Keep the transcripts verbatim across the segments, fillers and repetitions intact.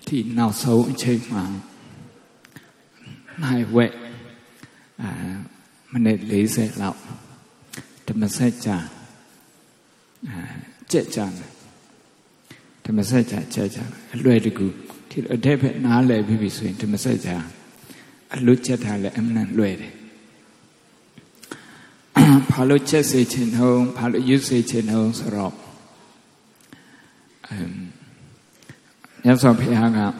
thì nào xấu chơi mà hai vậy à mình để lấy sẽ lạo thì mình sẽ trả à chết chẳng thì mình sẽ trả chết chẳng lười được thì ở đây phải ná lệ bị bị xuyên thì mình sẽ trả lúc chết hay là em nên lười đấy phá lúc chết sẽ trên hông phá lúc yếu sẽ trên hông sơ rộp nhớ xong phải hàng ạ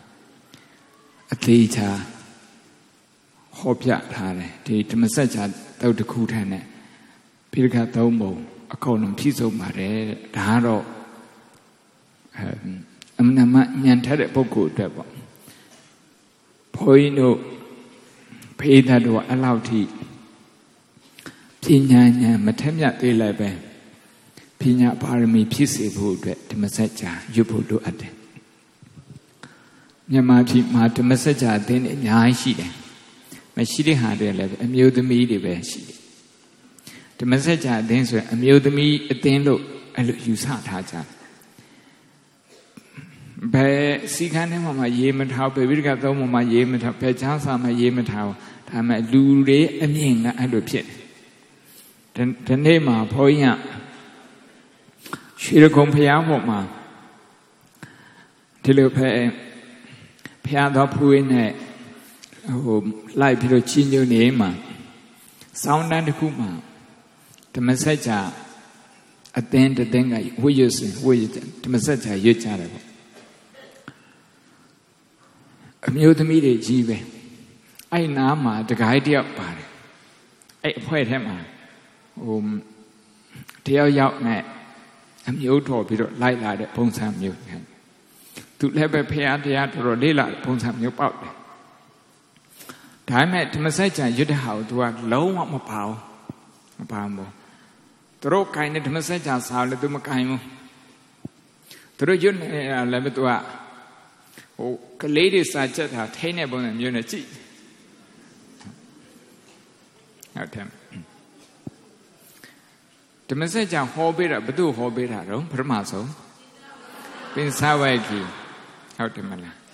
thì cha hộp dạ thà này thì mình sẽ trả tàu được khu thà này bây giờ tàu mù ở cầu nằm phía sau mà để đá rồi em nằm nhận thấy được bao cụ đẹp không phôi nụ bây giờ đồ ở lao thì thì nhà nhà mà thêm nhà tùy lại về thì nhà parami phía sau vụ đẹp thì mình sẽ trả giúp vụ đồ ăn đấy nhưng mà thì mà thì mình sẽ trả đến nhà ai xí đấy mà xí đi hà đấy là em yêu tụi mi đi về xí thì mình sẽ trả đến rồi em yêu tụi mi đến lúc em lúc yêu sao thà trả về xí khán đấy mà mà gì mình thao về biết cái đâu mà mà gì mình thao về cháu sao mà gì mình thao thà mà lưu đấy em nhìn là em được chuyện thế thế nên mà phôi nhá chỉ là không phải áo một mà thì lúc phải phải đó phôi này lại bị rồi chi nhiêu này mà sau đó thì cũng mà thì mình sẽ trả ở tên thì tên cái vui yêu sự vui yêu thì mình sẽ trả yêu trả được em yêu thì mi để gì vậy ai nã mà cái cái điệu bà ai phải thế mà ôm theo dạo này em yêu thôi bị rồi lại lại để phong sam nhiều tụi lấy về phe thì rồi đi lại phong sam nhiều bao đấy thái mẹ thì mình sẽ trả yêu để hậu tụi lâu mà bảo mà bảo mà tụi cái này thì mình sẽ trả sao là tụi mà cái mà tụi yêu này là tụi ô cái lấy đi sao chết hả thế này bọn em yêu này chị hả thêm thì mình sẽ trả hobby ra bắt đầu hobby ra rồi phải mà sao bên sao vậy kì hả thêm mà là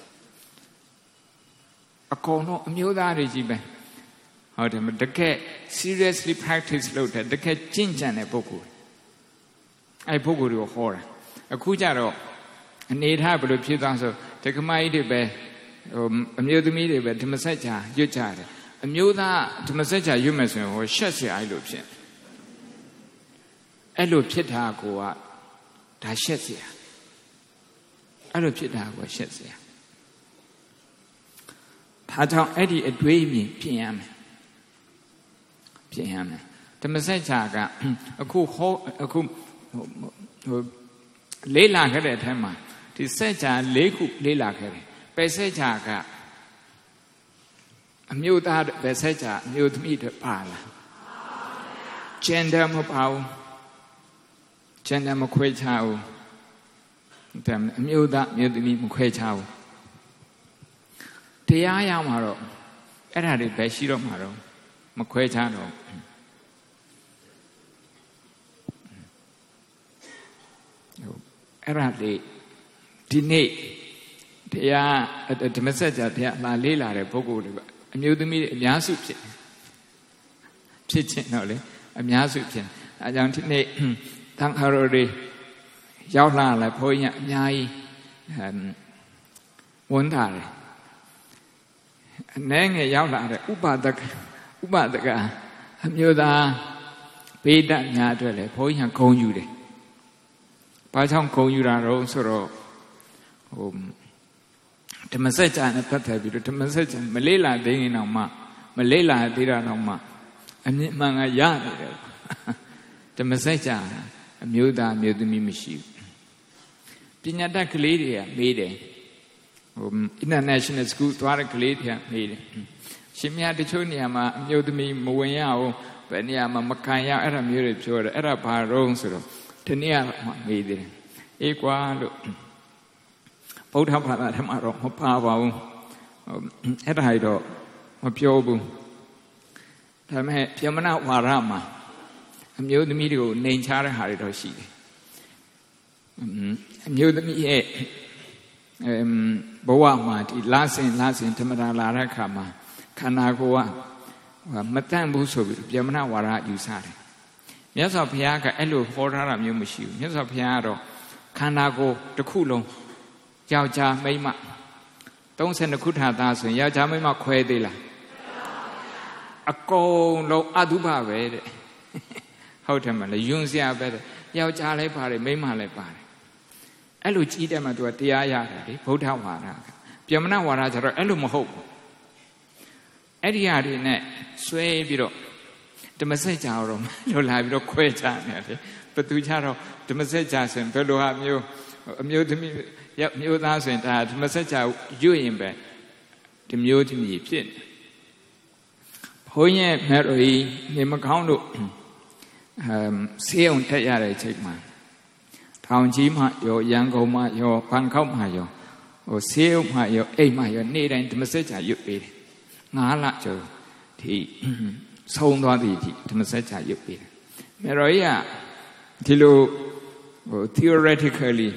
à con nó em yêu ra rồi gì vậy hả thêm mà đặc cái seriously practice lâu thế đặc cái chính chân này bố cụ ai bố cụ được hora à khu cha rồi anh ấy thay bởi phía sau rồi thì cái máy đi về em yêu tụi mi đi về thì mình sẽ trả yêu trả đấy em yêu ta thì mình sẽ trả yêu mà rồi họ sẽ sẽ ai được chuyện ai được chuyện thà của đã sẽ sẽ ai được chuyện thà của sẽ sẽ thà trong ai đi đuổi mình phiền em phiền em thì mình sẽ trả cả khu khó khu lấy lại cái này thôi mà thì sẽ trả lấy cụ lấy lại cái này phải sẽ trả cả nhiều ta phải sẽ trả nhiều thằng ít được bà là gender mà bảo gender mà khuê chào thì nhiều ta nhiều thằng ít mà khuê chào thì ai ao mà rồi cái này thì phải xí đâu mà rồi mà khuê chào rồi cái này thì đi nè thì à thì mình sẽ trả thì là lấy lại để bố cụ được em yêu tụi mi nhá sụp chuyện chuyện chuyện nào đấy em nhá sụp chuyện à chẳng thì nè thằng hà rồi đi giao là lại phôi nhá nhai muốn thà rồi nếu nghe giao là rồi úp bà tất úp bà tất cả em yêu ta bây đã nhà rồi lại phôi nhá công như đấy bà trong công như ra rồi sau đó thì mình sẽ trả nó tất cả vì thì mình sẽ trả mình lấy lại để như nào mà mình lấy lại để ra nào mà em nghĩ mà ngay giá thì mình sẽ trả em nhớ ta nhớ tụi mình xíu thì nhà ta cái lý thì mấy đấy international school toa cái lý thì mấy đấy xem nhà thì chỗ này mà nhớ tụi mình mua nhau vậy nhà mà mặc cái nhau ở làm như thế rồi ở làm bà rong rồi thì nhà mấy đấy ấy quá được bố thằng bạn là thằng rồi họ phá vào hết hai đó mà phiêu bùng thằng mẹ phiêu mà nào hòa ra mà em nhớ tụi mi điều nên cha ra hai đó xí em nhớ tụi mi ဘဝမှာဒီလာစင်လာစင်ဓမ္မတာလာတဲ့အခါမှာခန္ဓာကိုယ်ကမတန့်ဘူးဆိုပြီးဗျမနဝါဒယူဆတယ်မြတ်စွာဘုရားကအဲ့လိုဟောထားတာမျိုးမရှိဘူးမြတ်စွာဘုရားကတော့ခန္ဓာကိုယ်တစ်ခုလုံးယောက်ျားမိန်းမသုံးဆယ်နှစ်ခုထာသားဆိုရင်ယောက်ျားမိန်းမခွဲသေးလားအကုန်လုံးအတုပပဲတဲ့ဟုတ်တယ်မလားယွန်းစရာပဲတဲ့ယောက်ျားလည်းပါတယ်မိန်းမလည်းပါတယ်အဲ့လိုကြီးတယ်မှသူကတရားရတယ်လေဗုဒ္ဓဝါဒကဗျမနဝါဒကျတော့အဲ့လိုမဟုတ်ဘူးအဲ့ဒီဟာတွေနဲ့ဆွဲပြီးတော့ဓမ္မစကြာတော့လို့လာပြီးတော့ခွဲချနေတယ်ဘသူချတော့ဓမ္မစကြာဆိုရင်ဘယ်လိုဟာမျိုးအမျိုးသမီးမျိုးသားဆိုရင်ဒါဓမ္မစကြာရွတ်ရင်ပဲဒီမျိုးသမီးဖြစ်နေဘုန်းကြီးမဲ့တော်ကြီးနေမကောင်းလို့အမ်ဆေးုံတက်ရတဲ့အချိန်မှာထောင်ကြီးမှရောရန်ကုန်မှရောဘန်ကောက်မှရောဟိုဆေးုံမှရောအိမ်မှရောနေ့တိုင်းဓမ္မစကြာရွတ်ပေးတယ်ငါးလကျော်ဒီဆုံးသွားသည်ဒီဓမ္မစကြာရွတ်ပေးတယ်မဲ့တော်ကြီးကဒီလိုဟို theoretically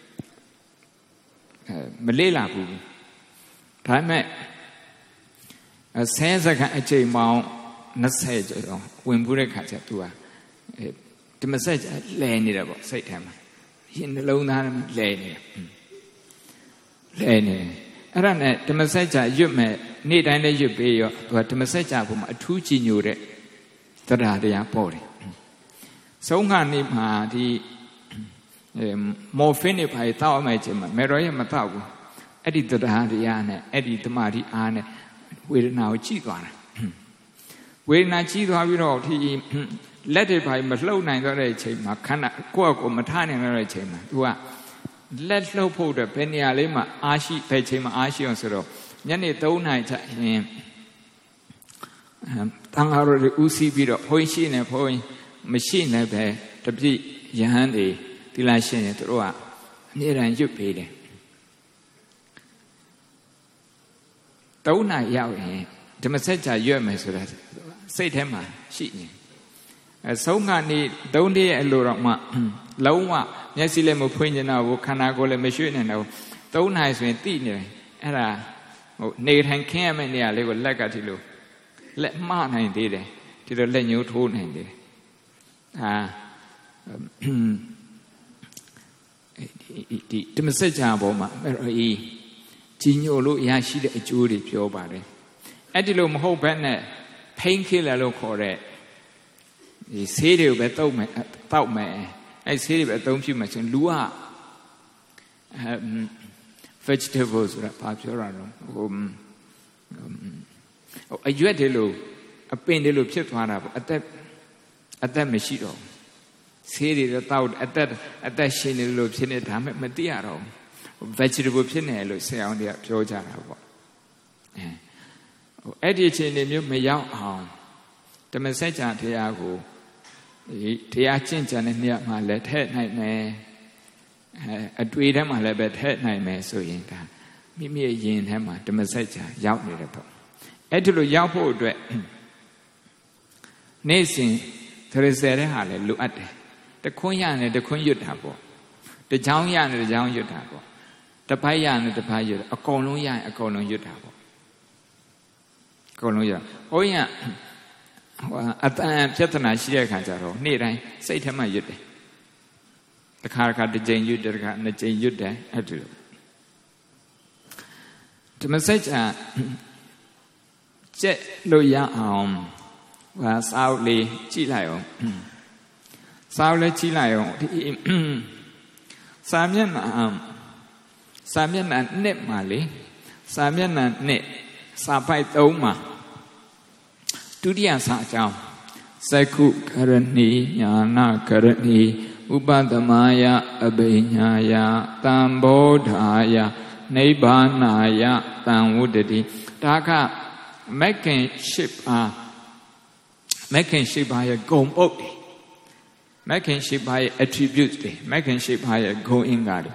မလေ့လာဘူးဒါပေမဲ့ဆယ်စက္ကန့်အချိန်ပေါင်းနှစ်ဆယ်ကျော်ဝင်ဘူးတဲ့ခါကျသူကဓမ္မစကြာလဲနေတယ်ပေါ့စိတ်ထဲမှာရင်နှလုံးသားထဲမှာလဲနေတယ်လဲနေအဲ့ဒါနဲ့ဓမ္မစကြာရွတ်မဲ့နေ့တိုင်းလည်းရွတ်ပေးရောသူကဓမ္မစကြာပုံမှာအထူးကြည်ညိုတဲ့တရားတရားပေါ်တယ်ဆုံးခါနေ့မှာဒီမော်ဖင်းတွေပါတောက်အမယ်ချင်းမှာမေရောရဲ့မတောက်ဘူးအဲ့ဒီတရားတရားနဲ့အဲ့ဒီတမာတိအားနဲ့ဝေဒနာကိုကြည့်သွားတာဝေဒနာကြည့်သွားပြီးတော့ဒီလက်တွေပါမလှုပ်နိုင်တော့တဲ့အချိန်မှာခန္ဓာကိုယ့်အကိုမထနိုင်တော့တဲ့အချိန်မှာ तू ကလက်လှုပ်ဖို့အတွက်ဘယ်နေရာလေးမှာအားရှိဘယ်ချိန်မှာအားရှိအောင်ဆိုတော့ညနေသုံးနာရီချက်ရင်တန်ဃာတော်တွေဦးစီးပြီးတော့ဘုန်းကြီးရှိနေဘုန်းကြီးမရှိနေပဲတပြည့်ယဟန်တွေဒီလားရှင်တွေတို့ကအမြဲတမ်းရွတ်ပေးတယ်သုံးနာရီရောက်ရင်ဓမ္မစကြာရွတ်မယ်ဆိုတာစိတ်ထဲမှာရှိနေအဲဆုံးကနေသုံးတည်းရဲ့အလိုတော့မှလုံးဝမျက်စိလည်းမဖွင့်ကျင်တော့ဘူးခန္ဓာကိုယ်လည်းမရွှေ့နိုင်တော့ဘူးသုံးနာရီဆိုရင်တိနေတယ်အဲ့ဒါဟိုနေထိုင်ခင်းရမယ့်နေရာလေးကိုလက်ကဒီလိုလက်မနိုင်သေးတယ်ဒီလိုလက်ညှိုးထိုးနိုင်သေးတယ်အာဒီဓမ္မစကြာပေါ်မှာအဲ့တော့အေးကြီးညိုလို့ရရှိတဲ့အကျိုးတွေပြောပါတယ်အဲ့ဒီလိုမဟုတ်ဘဲနဲ့ pain killer လို့ခေါ်တဲ့ဒီဆေးတွေကိုပဲတောက်မယ်တောက်မယ်အဲ့ဆေးတွေပဲအသုံးပြုမယ်ဆိုရင်လူက vegetable ဆိုတာဘာပြောရအောင်ဟိုအရွက်တွေလို့အပင်တွေလို့ဖြစ်သွားတာပေါ့အသက်အသက်မရှိတော့ဆေးတွေတော့တောက်အသက်အသက်ရှင်နေလို့ဖြစ်နေဒါမှမသိရတော့ vegetable ဖြစ်နေလို့ဆရာအောင်တွေကပြောကြတာပေါ့အဲဟိုအဲ့ဒီအချိန်တွေမျိုးမရောက်အောင်ဓမ္မစကြာတရားကိုဒီတရားကျင့်ကြံတဲ့နေရာမှာလည်းထည့်နိုင်မယ်အဲအတွေ့ထဲမှာလည်းပဲထည့်နိုင်မယ်ဆိုရင်ဒါမိမိရဲ့ယင်ထဲမှာဓမ္မစကြာရောက်နေတယ်ပေါ့အဲ့ဒီလိုရောက်ဖို့အတွက်နေ့စဉ်သရစေတဲ့ဟာလည်းလိုအပ်တယ်တခွန်းရနေတခွန်းရွတ်တာပေါ့တချောင်းရနေတချောင်းရွတ်တာပေါ့တပိုက်ရနေတပိုက်ရွတ်အကုန်လုံးရရင်အကုန်လုံးရွတ်တာပေါ့အကုန်လုံးရဟိုရင်ဟိုအတန်ပြဿနာရှိတဲ့ခါကျတော့နေ့တိုင်းစိတ်ထဲမှာရွတ်တယ်တခါတခါတစ်ကြိမ်ရွတ်တယ်တခါနှစ်ကြိမ်ရွတ်တယ်အဲ့ဒီလိုဓမ္မစကြာကျက်လို့ရအောင်ဟာစာအုပ်လေးကြည့်လိုက်အောင်စာအုပ်လေးကြည့်လိုက်အောင်ဒီစာမျက်နှာစာမျက်နှာနှစ်မှာလေစာမျက်နှာနှစ်စာပိုက်သုံးမှာဒုတိယစာအကြောင်းသက္ခုကရဏီညာနာကရဏီဥပဒမယအဘိညာယတံဘောဓာယနိဗ္ဗာနာယတံဝုဒ္ဒတိဒါကမက္ခင်ရှိပါမက္ခင်ရှိပါရဲ့ဂုံပုတ်တွေမက္ခင်ရှိပါရဲ့ attributes တွေမက္ခင်ရှိပါရဲ့ဂုံအင်္ဂါတွေ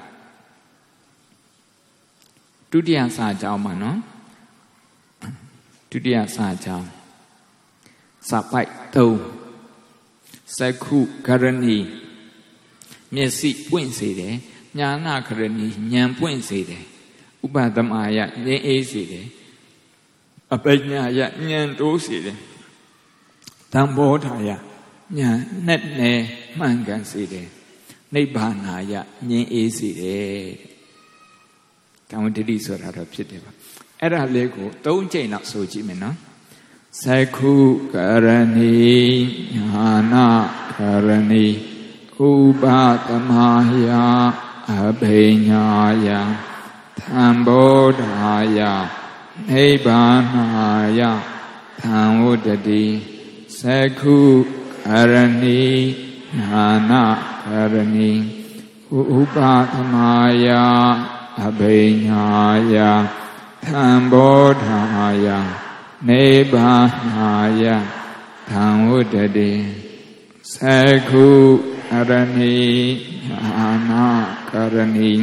ဒုတိယစာအကြောင်းမှာနော်ဒုတိယစာအကြောင်းစာပိုက်သုံးသက္ခုကရဏီမျက်စိပွင့်စေတယ်ညာနာကရဏီဉာဏ်ပွင့်စေတယ်ဥပဒမာယငြိမ်းအေးစေတယ်အပညာယဉာဏ်တိုးစေတယ်သံဘောဓာယဉာဏ်နဲ့နဲ့မှန်ကန်စေတယ်နိဗ္ဗာနာယငြိမ်းအေးစေတယ်တံဝတ္တိဆိုတာတော့ဖြစ်တယ်ပါအဲ့ဒါလေးကိုသုံးချိန်လောက်ဆိုကြည့်မယ်နော်သက္ခုကရဏီညာနာကရဏီဥပသမာယအဘိညာယသံဘောဓာယနိဗ္ဗာနာယသံဝတ္တိသက္ခုကရဏီညာနာကရဏီဥပသမာယအဘိညာယသံဘောဓာယနိဗ္ဗာနာယသံဝတ္တိသက္ခုကရဏီညာနာကရဏီ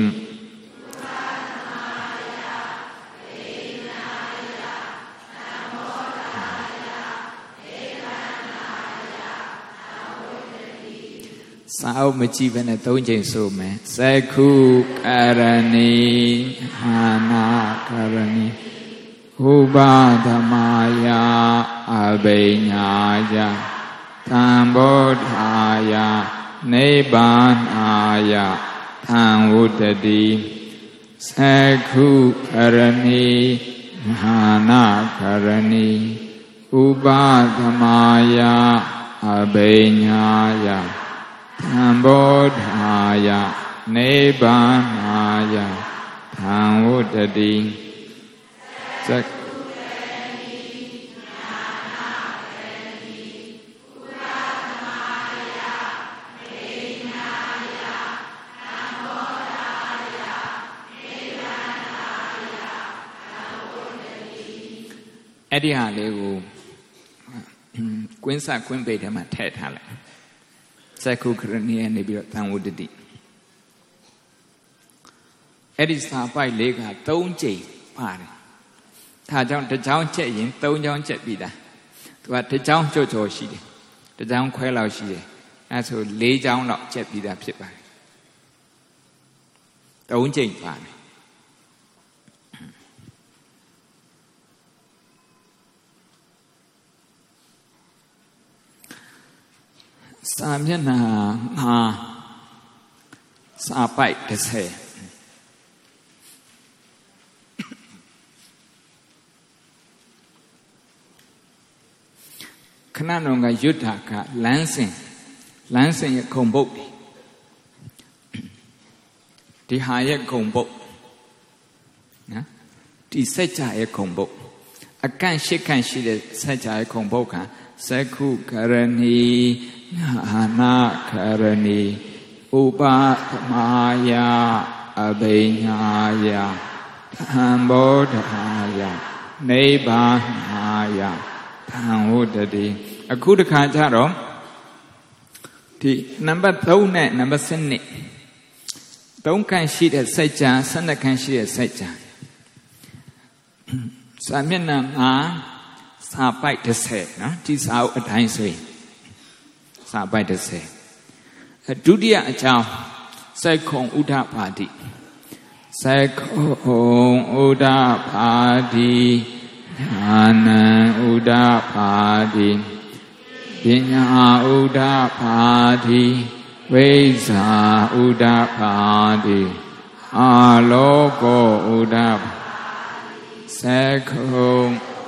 စာအုပ်မကြည့်ဘဲနဲ့သုံးချိန်ဆိုမယ်သက္ခုကရဏီဟာနာကရဏီဥပဒမာယအဘိညာယသံဘောဓာယနိဗ္ဗာနာယသံဝတ္တိသက္ခုကရဏီဟာနာကရဏီဥပဒမာယအဘိညာယသံဘောဓာယနိဗ္ဗာနာယသံဝတ္တိသက္ခုအဲ့ဒီဟာလေးကိုကွင်းစကွင်းပေထဲမှာထည့်ထားလိုက်သက္ခုကရဏီကနေပြီးတော့သံဝတ္တိအဲ့ဒီစာပိုက်လေးကသုံးကြိမ်ပါတယ်ဒါကြောင့်တစ်ချောင်းချက်ရင်သုံးချောင်းချက်ပြီးတာသူကတစ်ချောင်းချွတ်ချော်ရှိတယ်တစ်ချောင်းခွဲလောက်ရှိတယ်အဲဆိုလေးချောင်းလောက်ချက်ပြီးတာဖြစ်ပါတယ်သုံးကြိမ်ပါတယ်စာမျက်နှာငါစာပိုက်တစ်ဆယ်ခဏတော့ကရွတ်တာကလမ်းစဉ်လမ်းစဉ်ရဲ့ခုံပုတ်ဒီဟာရဲ့ခုံပုတ်နော်ဒီစัจ जा ရဲ့ခုံပုတ်အကန့်ရှစ်ကန့်ရှိတဲ့စัจ जा ရဲ့ခုံပုတ်ကသက္ခုကရဏီညာနာကရဏီဥပသမာယအဘိညာယသံဘောဓာယနိဗ္ဗာနာယသံဝတ္တိအခုတစ်ခါကျတော့ဒီနံပါတ်သုံးနဲ့နံပါတ်7နှစ်သုံးခန့်ရှိတဲ့စัจ जा ဆယ်နှစ်ခန့်ရှိတဲ့စัจ जा စာမျက်နှာငါစာပိုက်တစ်ဆယ်နော်ဒီစာအုပ်အတိုင်းဆိုရင်စာပိုက်တစ်ဆယ်ဒုတိယအကြောင်းစက္ခုံဥဒ္ဓပါတိစက္ခုံဥဒ္ဓပါတိညာဏံဥဒ္ဓပါတိပညာဥဒ္ဓပါတိဝိဇ္ဇာဥဒ္ဓပါတိအာလောကောဥဒ္ဓစက္ခုံ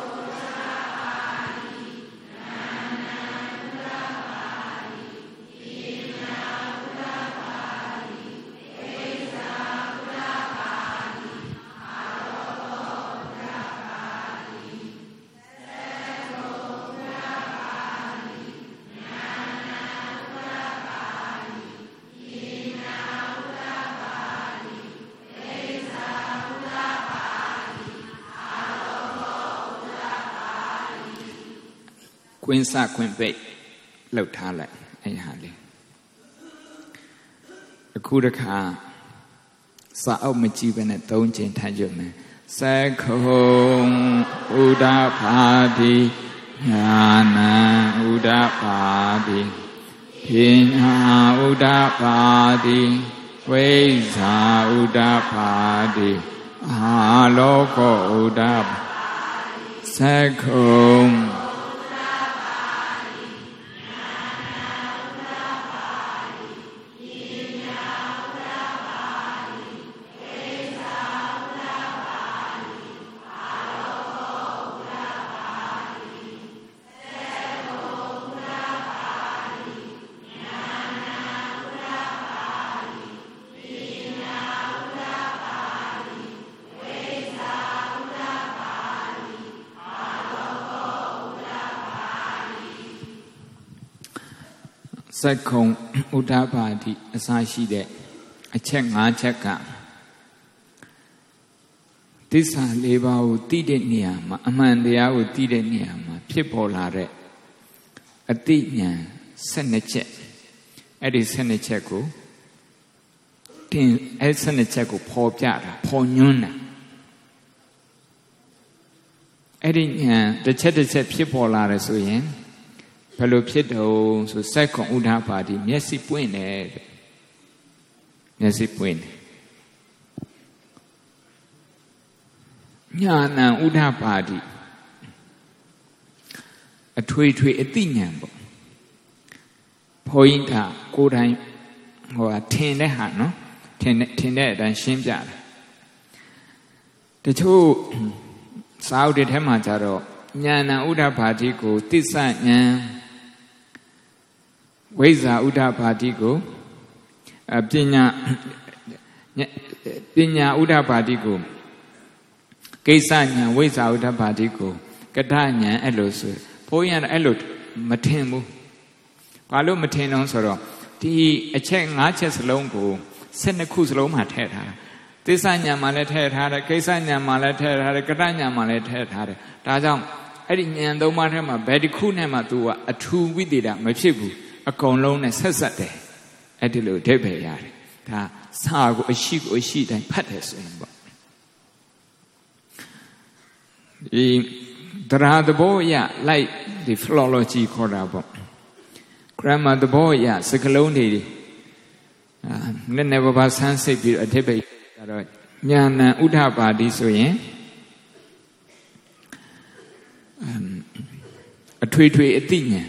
ကွင်းစကွင်းပိတ်လှုပ်ထားလိုက်အဲ့ဟာလေးအခုတခါစာအုပ်မကြည့်ဘဲနဲ့သုံးချိန်ထိုင်ကြမယ်သက္ခုံဥဒ္ဓပါတိညာဏံဥဒ္ဓပါတိပညာဥဒ္ဓပါတိဝိဇ္ဇာဥဒ္ဓပါတိ ha loko uda sakum Second, Udabadi, as I see that, I check my check up. This are labor who did it near my Amandia who did it near my people are it. A thing, send a check. Eddie send a check. Then I send a check of Paul Jara, Paul Nuna. Eddie, the check people are so young. Pelopito, so second Uda party, Messi Puene. Messi Puene. Yana Uda party. A tweet to a thing. Pointa, good time, or a ten hand, no? Ten, ten and shimja. The two Saudi Hemajaro, Yana Uda party go, Tisa Yan. Weza Uda Patigo, Pinya Pinya Uda Patigo, Kesanya, Weza Uda Patigo, Katanya, Elos, Poyan Elot, Matemu, Palo Matenon Soro, the a check matches longo, send a cruise loam at head her. Tisanya Malet head had a Kesanya Malet head had a Katanya Malet head had a Tazam, Edding and the Matama, Betty Kunema to a two with it at Machibu. A colon as Saturday at the little debate yard. Ta Sago a sheep or sheet and patters in the other boy, yeah, like the philology called about. Grandma the boy, yeah, Sakalone lady. Never was sunset a debate. Yana Udaba this way. A tree to a thing.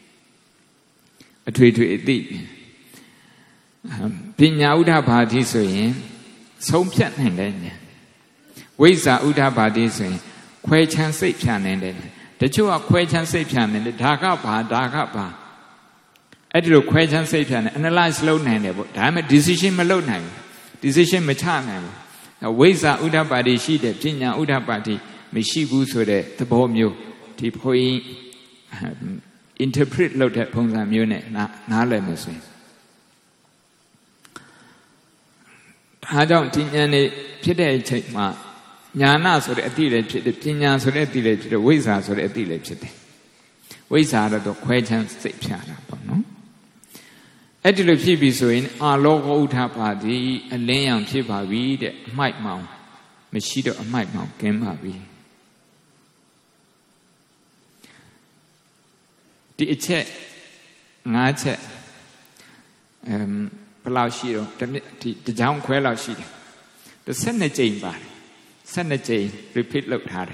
A tree to a thing. Pinya Uda Badi so yin, so pian and then. Weza Uda Badi so yin, Quay Chan say pian and then. The two are Quay Chan say pian and the dark up, dark up. Editor Quay Chan say pian, analyze low name, I'm a decision malone name. Decision machan name. Now Weza Uda Badi she the Pinya Uda Badi, Mishibu so the bomb you, deep hoy interpret load at Pongam unit, not lemus. I don't think any today take my Yana so the village, the Pinya so the village, the Wizards so the village. Wizard of the question state channel. At the P so in our local Utapadi, a laying Chipa read Mike Mount, Machito of Mike Mount came up. The check, not check. Um, Palashiro, the down Quellashi. The Senate Jane body. Senate Jane, repeat look hard.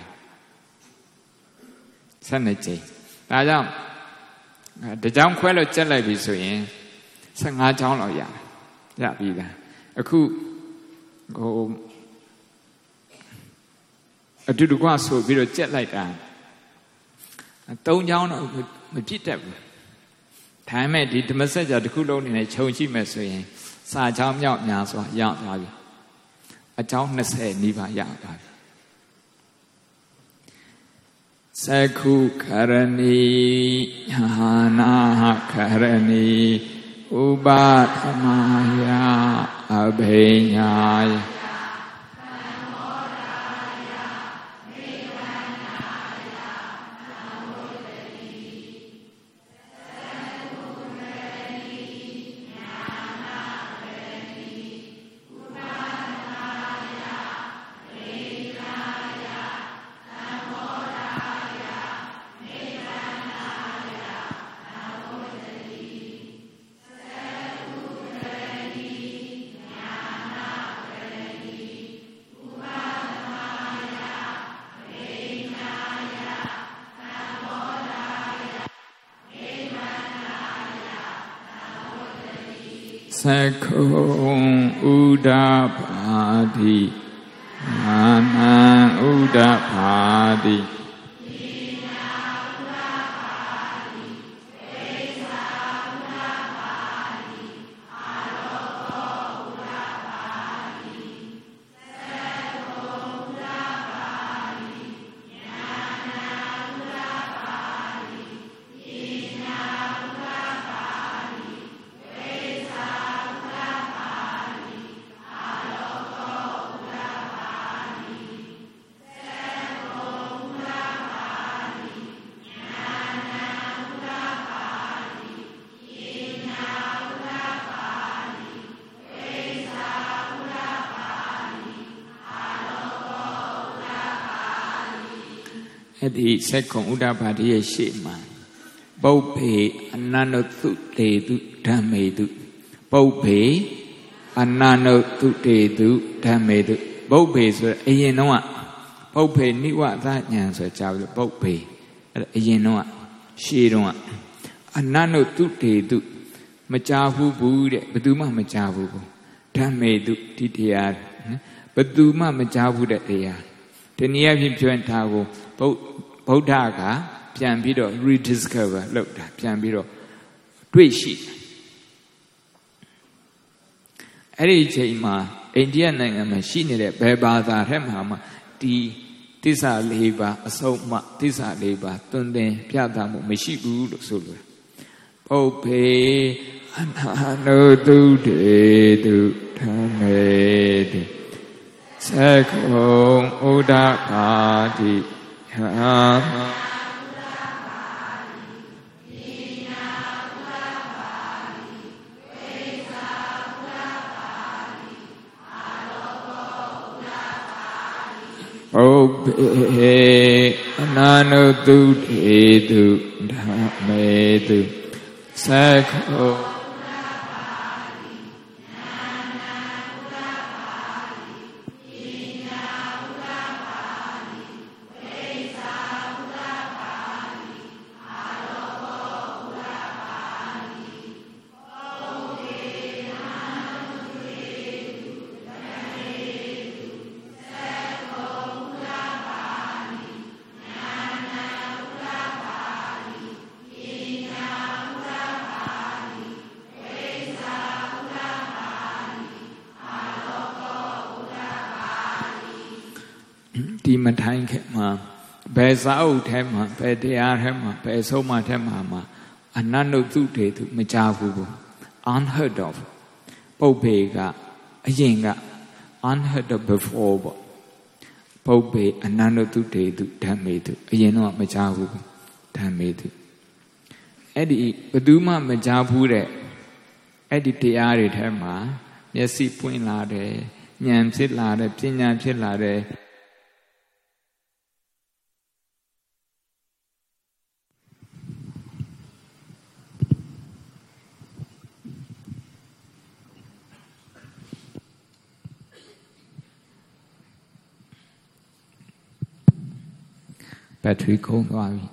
Senate Jane. Now, the down Quello Jelly so in Sanga John or Ya. That be that. A coup go a do the grass will be a jet like that. A tone down with Pete. Time I did the message at the Kulon in a Chochi message. Sa Jam Yap Naswa Yap. A journess head, Niva Yap. Saku Karani Hana Karani Ubatamaya Abhenyaya. Sakong Udapadi Nana Udapadi Edi Sekong Udapadi Yeshima Baupe Anano Tutte Du Dhamedu Baupe Anano Tutte Du Dhamedu Baupe so Ayenoa Baupe Niwa Dhanyan so Chavlu Baupe Ayenoa Shiroa Anano Tutte Du Machavu Bude Baduma Machavu Dhamedu Titiar Baduma Machavu that they are Tenia Vimpuan Tago Bodhaga Piambido rediscover look Piambido Twishi Eri Chema Indian and machine Beba Hemhama T Tisa Leba Asoma Tisa Leba Tunde Piadamu Meshibu Sulu Ope Anano do de do Tame Sekong Udapadi Ha Obe Anano Du De Du Dhame Du Sekong Di mà thanh khẽ mà bé giáo thêm mà bé đea thêm mà bé sâu mà thêm mà mà anh nói đâu tu thế tu mới cha phụ unheard of bầu bề cả anh cả unheard of before bộ bầu bề anh nói đâu tu thế tu tham mê tu anh nói mới cha phụ tham mê tu ấy đi bữa thứ mà mới cha phụ đấy ấy đi đea đấy thêm mà nhất sĩ point là đấy nhàn chết là đấy pin nhàn chết là đấy battery không quaပြီ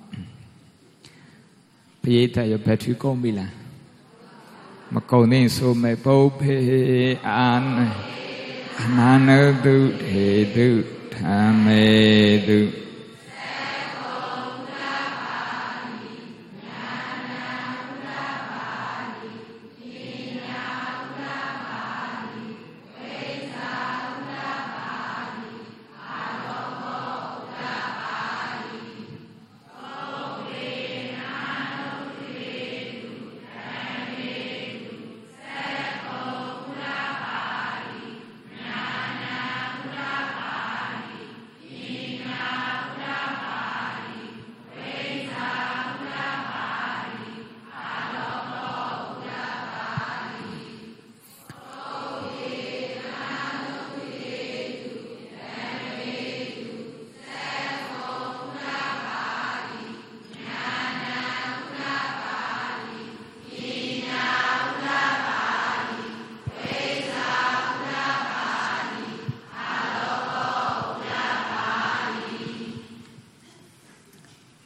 bây giờ ta battery không bị là mà cầu nên số mấy bầu phê an an du đề du tham mê du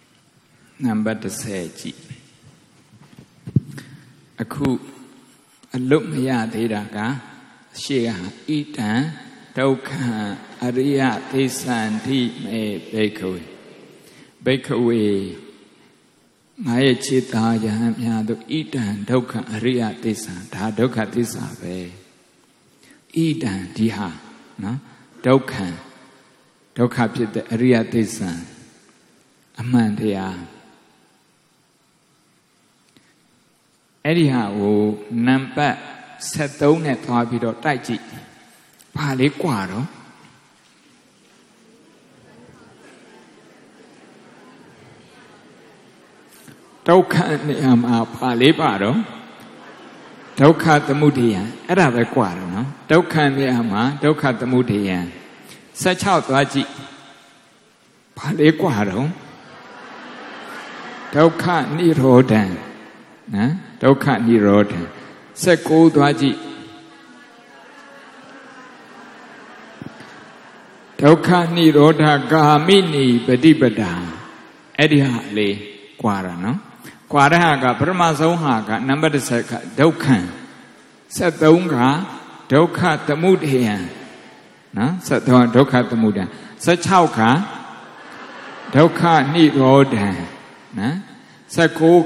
Number the Seji Aku lup ya thiraka shea itan dukha ariya tisanti me bhikkhave bhikkhave ngaya chitta yahan mya tu itan dukha ariya tisan da dukha tissa be itan diha no dukha dukha phit de ariya tisan amanတရားအဲ့ဒီဟာကိုနံပါတ်seventeenနဲ့သွားပြီးတော့တိုက်ကြည့်ဘာလေးกว่าတော့ဒုက္ခနေရာမှာဘာလေးပါတော့ဒုက္ခသမုဒယအဲ့ဒါပဲกว่าတော့နော်ဒုက္ခနေရာမှာဒုက္ခသမုဒယsixteenသွားကြည့်ဘာလေးกว่าတော့ဒုက္ခនិโรဓံနော်ဒုက္ခនិโรဓံnineteenသွားကြည့်ဒုက္ခនិโรဓဂာမိနိပฏิပဒါအဲ့ဒီဟာလေးกว่าတာနော်กว่าတဲ့ဟာကပထမဆုံးဟာကနံပါတ်tenကဒုက္ခံseventeenကဒုက္ခသမုဒယံနော်seventeenဒုက္ခသမုဒယံsixteenကဒုက္ခនិโรဓံနော်nineteen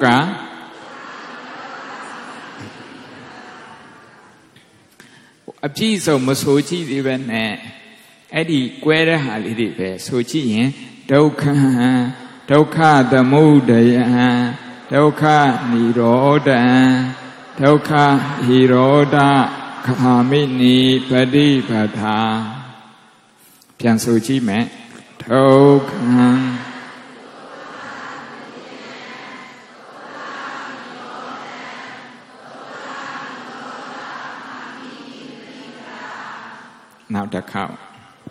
ကအပြည့်စုံမဆိုကြည့်သေးပဲနဲ့အဲ့ဒီကွဲတဲ့ဟာလေးတွေပဲဆိုကြည့်ရင်ဒုက္ခဒုက္ခသမုဒယံဒုက္ခនិရောဓံဒုက္ခဟိရောဓခာမိနိပฏิပဒါပြန်ဆိုကြည့်မယ်ဒုက္ခနောက်တစ်ခေါက်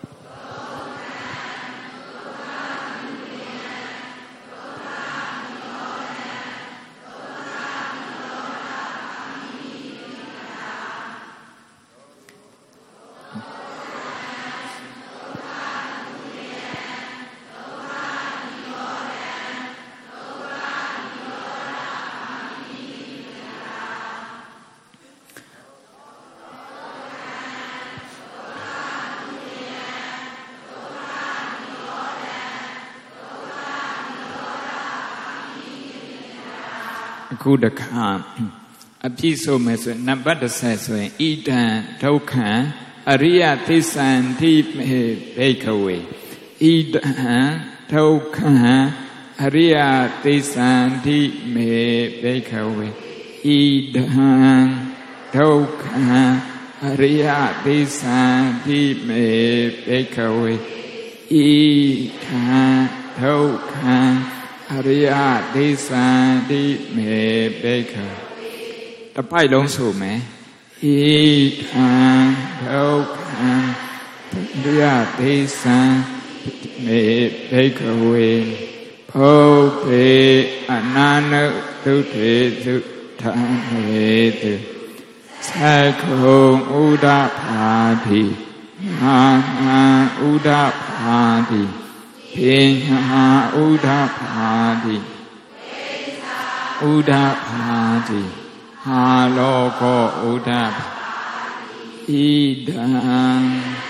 အခုတခါအပြည့်စုံမယ်ဆိုရင်နံပါတ်tenဆိုရင်ဣဒံဒုက္ခံအရိယသစ္ဆန္တိမေဘိက္ခဝေဣဒံဒုက္ခံအရိယသစ္ဆန္တိမေဘိက္ခဝေဣဒံဒုက္ခံအရိယသစ္ဆန္တိမေဘိက္ခဝေဣဒံဒုက္ခံအရိယသစ္ဆန္တိမေဘိက္ခဝေတပိုက်လုံးဆိုမယ်ဣဒံဒုက္ခံအရိယသစ္ဆန္တိမေဘိက္ခဝေဘုဗ္ဗေအနန္တသုထေသုထံဟေတုသက္ခုံဥဒ္ဒပါတိမာနံဥဒ္ဒပါတိပိညာဥဒ္ဒပါတိဥဒ္ဒပါတိဟာလောကောဥဒ္ဒပါတိဣဒံ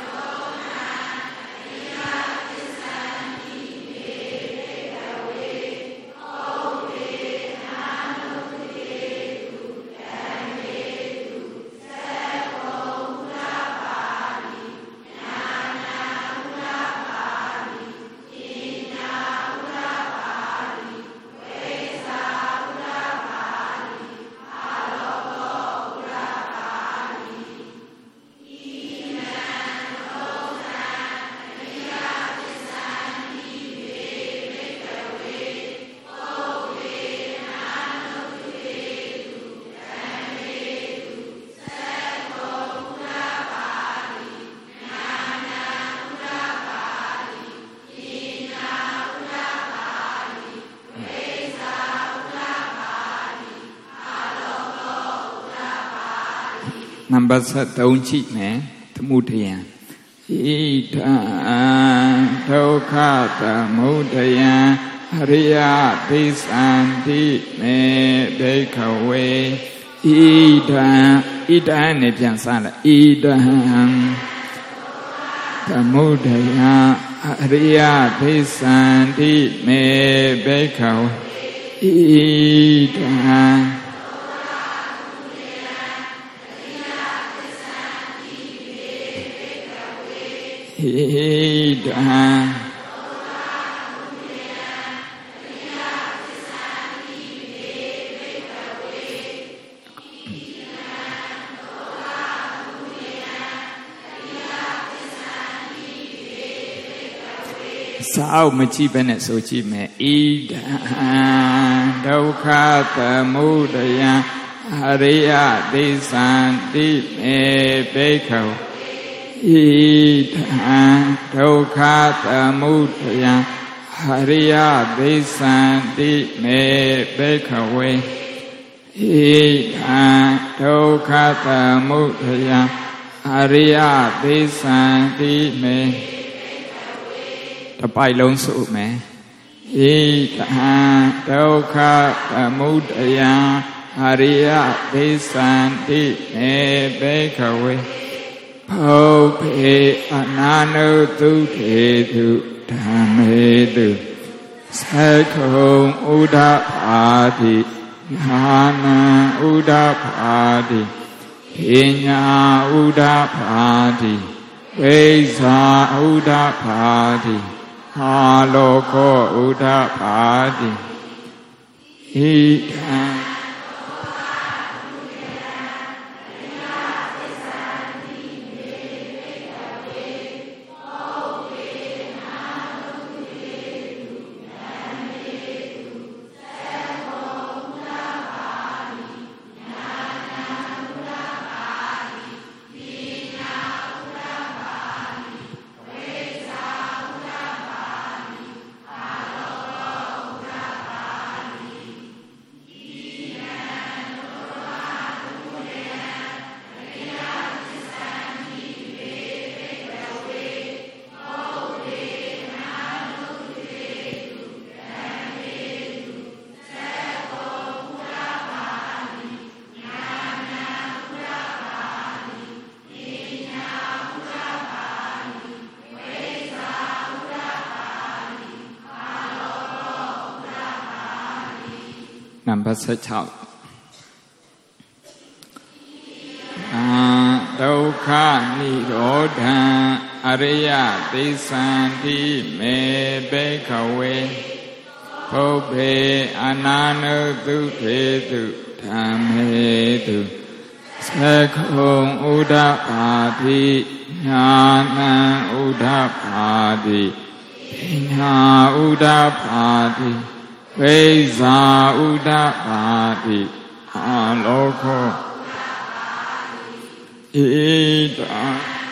နံပါတ်seventeenကြည့်မယ်သမုဒယံဣဒံဒုက္ခသမုဒယံအရိယသစ္ဆန္တိမေဘိက္ခဝေဣ idam idam နဲ့ပြန်စလိုက် idam သမုဒယအရိယသစ္ဆန္တိမေဘိက္ခဝေ idam idam စာအုပ်မကြည့်ဘဲနဲ့ဆိုကြည့်မယ်ဣဒံဒုက္ခသမုဒယအရိယသစ္ဆန္တိမေဘိက္ခဝေဣဒံဒုက္ခသမုဒယအရိယသစ္ဆန္တိမေဘိက္ခဝေဣဒံဒုက္ခသမုဒယအရိယသစ္ဆန္တိမေတပိုက်လုံးဆိုမယ်ဣဒံဒုက္ခသမုဒယအရိယသစ္ဆန္တိမေဘိက္ခဝေဘုဗ္ဗေအနာနုတုထေတုဓမ္မေတုသက္ခုံဥဒ္ဓပါတိညာနံဥဒ္ဓပါတိပညာဥဒ္ဓပါတိဝိဇ္ဇာဥဒ္ဓပါတိဟာလောကောဥဒ္ဓပါတိဣဒံနံပါတ်สิบหกအာဒုက္ခនិရောဓံအရိယသစ္ဆန္တိမေဘိက္ခဝေဘုဗ္ဗေအနာနုတုထေတုဓမ္မေတုသက္ခုံဥဒ္ဓပါတိညာနံဥဒ္ဓပါတိပညာဥဒ္ဓပါတိဝိဇ္ဇာဥဒ္ဓပါတိအာလောကောဣဒံ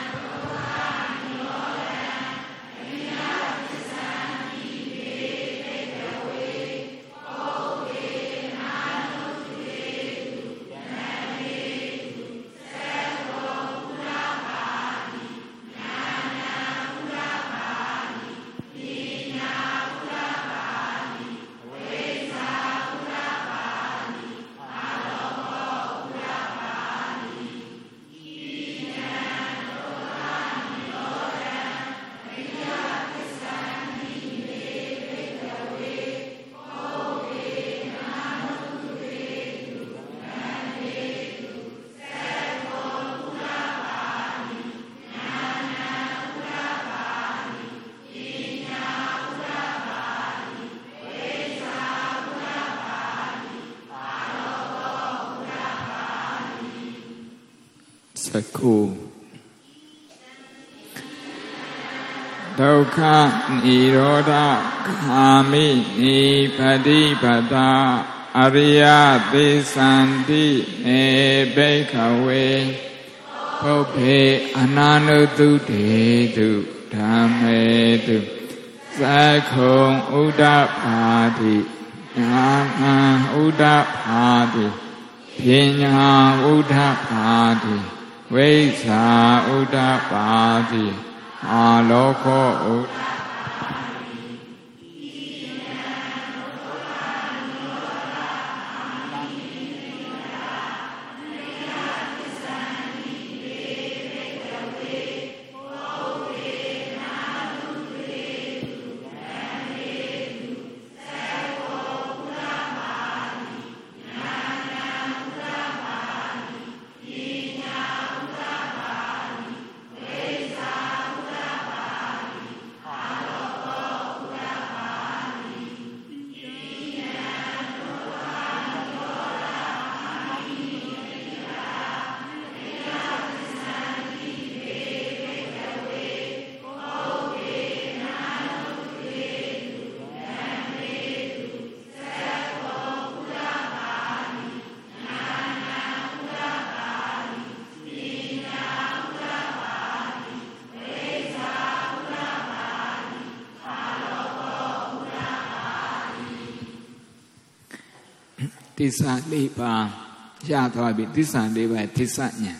စကုဒုက္ခនិရောဓဂာမိနိပฏิပဒါအရိယသစ္ဆန္တိမေဘိက္ခဝေဘုဗ္ဗေအနာနုတုတေတုဓမ္မေတုသက္ခုံဥဒ္ဓပါတိညာနံဥဒ္ဓပါတိပညာဥဒ္ဓပါတိဝိဇ္ဇာဥဒ္ဓပါတိအာလောကောဥဒ္ဓသစ္စာလေးပါးရသွားပြီသစ္စာလေးပါးသစ္စာဉာဏ်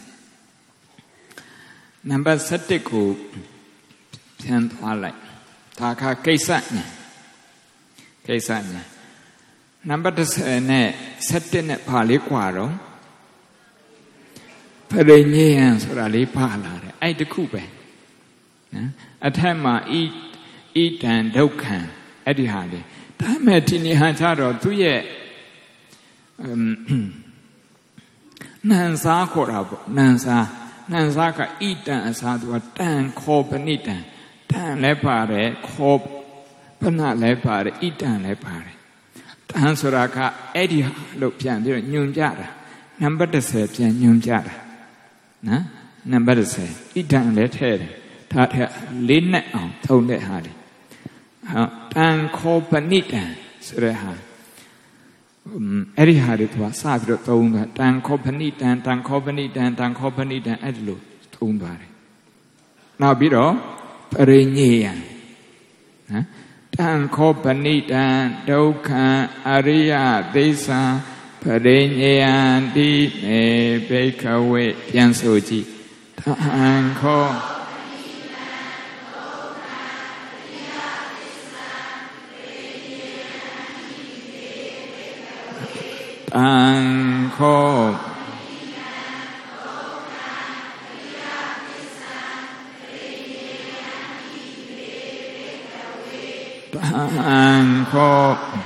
နံပါတ်၁၁ကိုပြန်သွားလိုက်ဒါခါကိစ္စဉာဏ်ကိစ္စဉာဏ်နံပါတ်၁၀နဲ့၁၁နဲ့ပါလေးกว่าတော့ပရိညေယံဆိုတာလေးပါလာတယ်အဲ့တခုပဲနော်အထက်မှာဣဣတံဒုက္ခံအဲ့ဒီဟာလေးဒါမဲ့ဒီနေဟာကြတော့သူ့ရဲ့နန်စားခေါ်တာပေါ့နန်စားနန်စားကဣတံအစားသူကတန်ခောပဏိတံတန်လည်းပါတယ်ခောပဏလည်းပါတယ်ဣတံလည်းပါတယ်တန်ဆိုတာကအဲ့ဒီဟာလို့ပြန်ပြီးတော့ညွန်ကြတာနံပါတ်၁၀ပြန်ညွန်ကြတာနော်နံပါတ်၁၀ဣတံလည်းထဲတယ်ဒါထက်လေးနဲ့အောင်ထုံတဲ့ဟာလေဟာတန်ခောပဏိတံဆိုတဲ့ဟာအဲ့ဒီဟာတွေသူကစပြီးတော့သုံးတာတန်ခောပဏိတံတန်ခောပဏိတံတန်ခောပဏိတံအဲ့ဒီလိုသုံးသွားတယ်နောက်ပြီးတော့ပရိညေယံနော်တန်ခောပဏိတံဒုက္ခံအရိယသိစ္စာပရိညေယံတိမေဘိက္ခဝေပြန်ဆိုကြည့်တန်ခောတန်ခောတန်ခော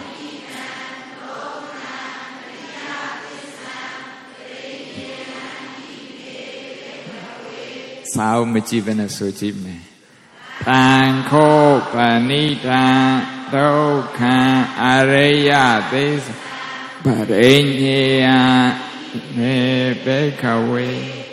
စာအုပ်မကြည့်ဘဲနဲ့ဆိုကြည့်မယ်တန်ခောပဏိတံဒုက္ခံအရိယသိစ္စာပရိညေယံမေဘိက္ခဝေ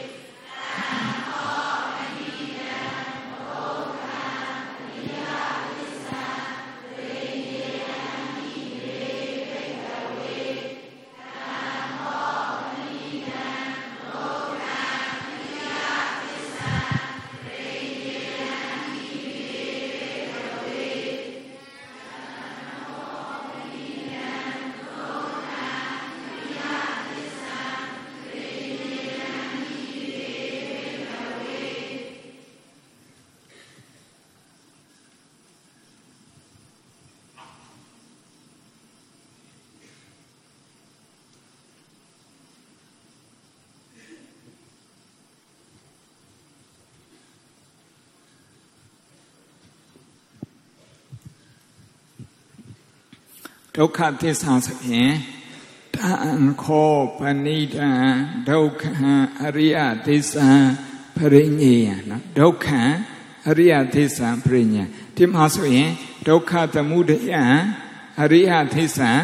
ဒုက္ခသစ္စာဆိုရင်တန်ခောပဏိတံဒုက္ခံအရိယသစ္စာပရိညေယံနော်ဒုက္ခံအရိယသစ္စာပရိညေဒီမှာဆိုရင်ဒုက္ခသမုဒယံအရိယသစ္စာ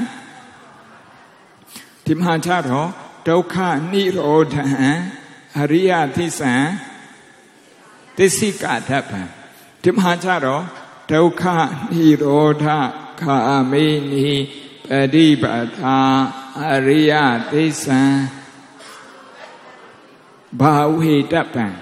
ဒီမှာကြတော့ဒုက္ခនិရောဓံအရိယသစ္စာသစ္စိကဓပ္ပံဒီမှာကြတော့ဒုက္ခនិရောဓခာမေနိပฏิပဒါအရိယသစ္စာဘာဝေတပံ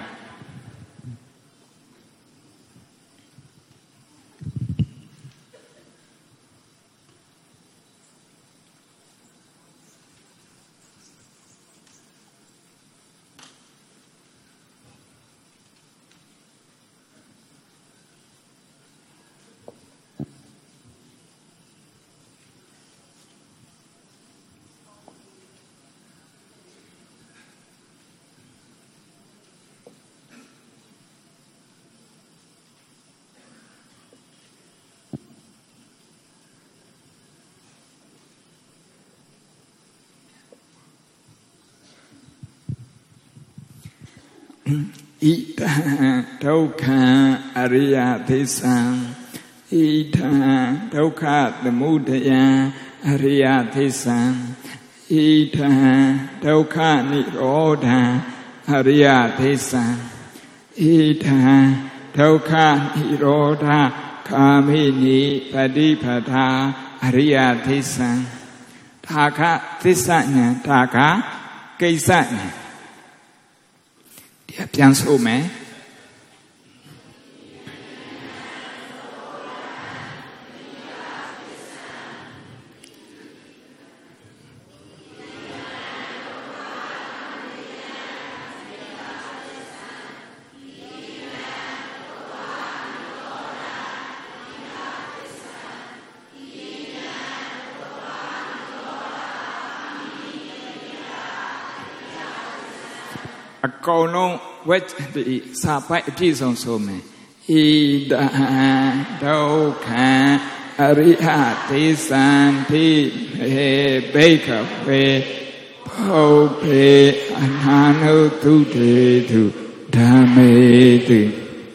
ဣတံဒုက္ခံအရိယသစ္စာဣတံဒုက္ခသမုဒယံအရိယသစ္စာဣတံဒုက္ခនិရောဓံအရိယသစ္စာဣတံဒုက္ခនិရောဓကာမိနိပฏิပဒါအရိယသစ္စာဒါကသစ္စာဉာဏ်ဒါကကိစ္စဉာဏ်ပြန်ဆိုမယ် a colon wet the sapai prison so me ida dokan ariha tisanti he baker we pope anano tu de tu dame tu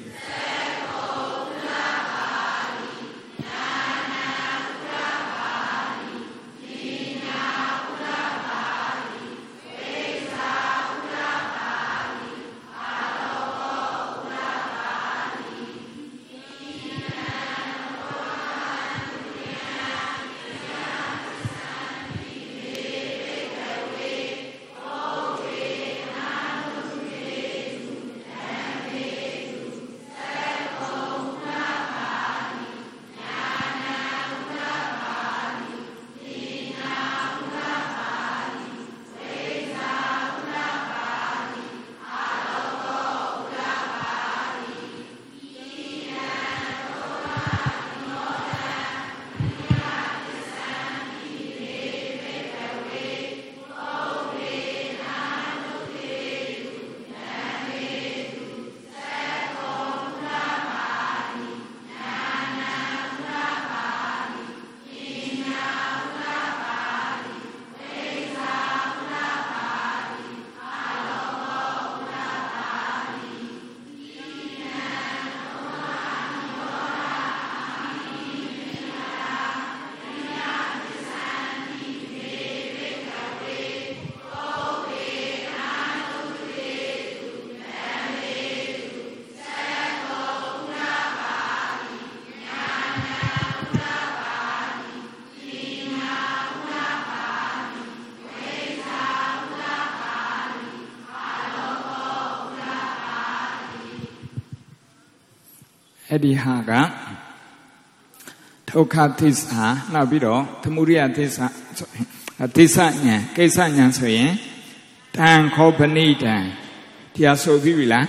Edi haga Thoka Tisa, now below, Tamuria Tisa, Tisa Nyan, Kesa Nyan Soyen, Tan Kopanita, Tiaso Vivila,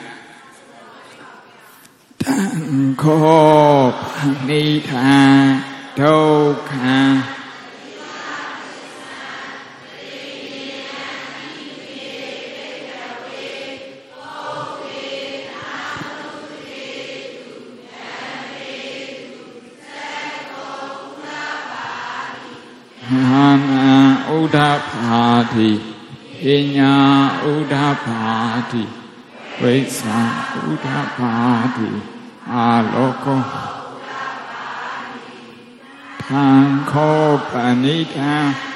Tan Kopanita, Thoka. Uda Pati, Inya Uda Pati, Vaisa Uda Pati, Aloko Tanko Panita,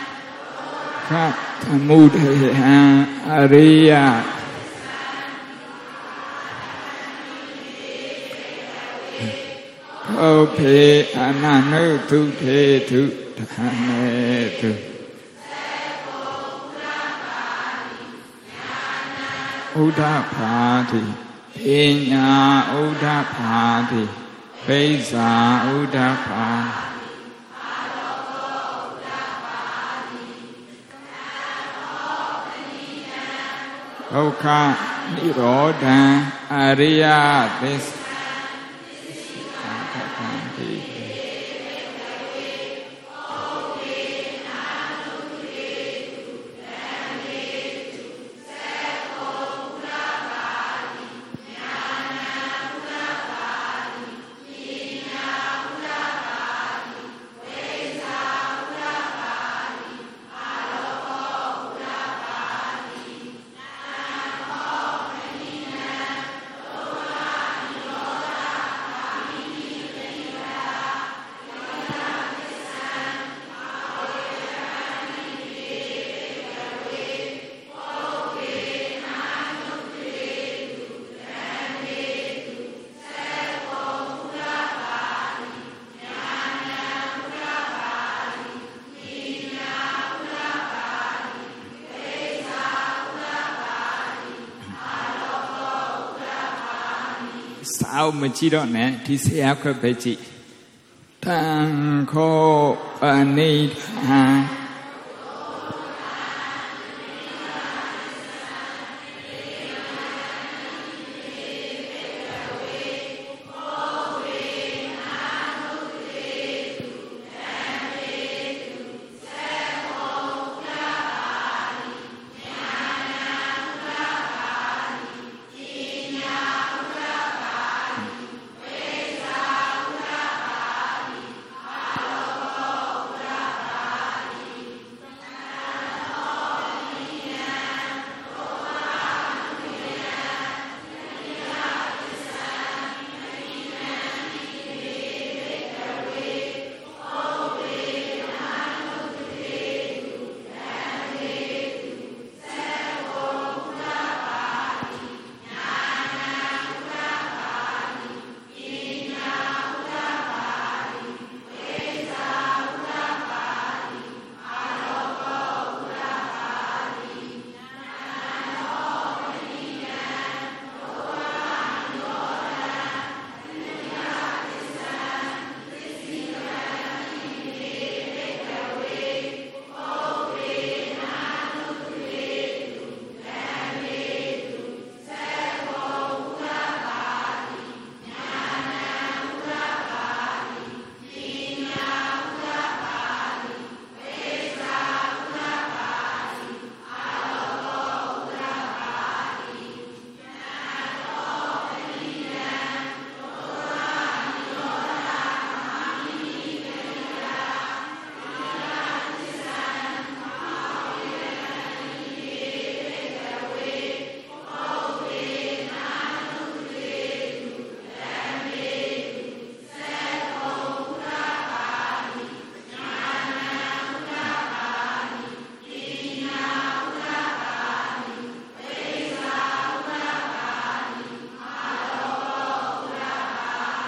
Katamudha Ariya. Pope Ananu Tu Te Tu Tane Tu. Uda Pati, Inya Uda Pati, Vaisa Uda Pati. Oka Niroda Ariya This. Sao Machiro ne, Tisiaka Bechi Tanko Anita